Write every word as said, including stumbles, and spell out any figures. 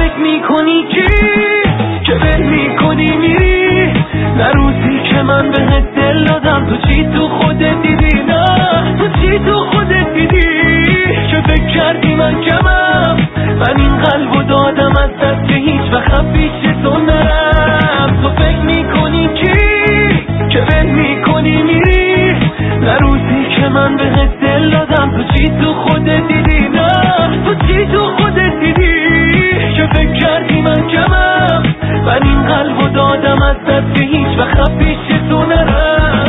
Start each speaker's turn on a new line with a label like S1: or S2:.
S1: فکر میکنی چی که ول میکنی میری؟ نه روزی که من بهت دل دادم تو چی تو خودت دیدی؟ نه تو چی تو خودت دیدی که فکر کردی من کمم؟ من این قلبو دادم از دست که هیچ وقت پیش تو نرم. تو فکر میکنی چی که ول میکنی میری؟ نه روزی که من بهت دل دادم تو چی تو خودت دیدی؟ نه تو چی تو خودت دیدی که فکر کردی من کمم؟ من این قلبو دادم از دست که هیچ وقت پیش تو نرم.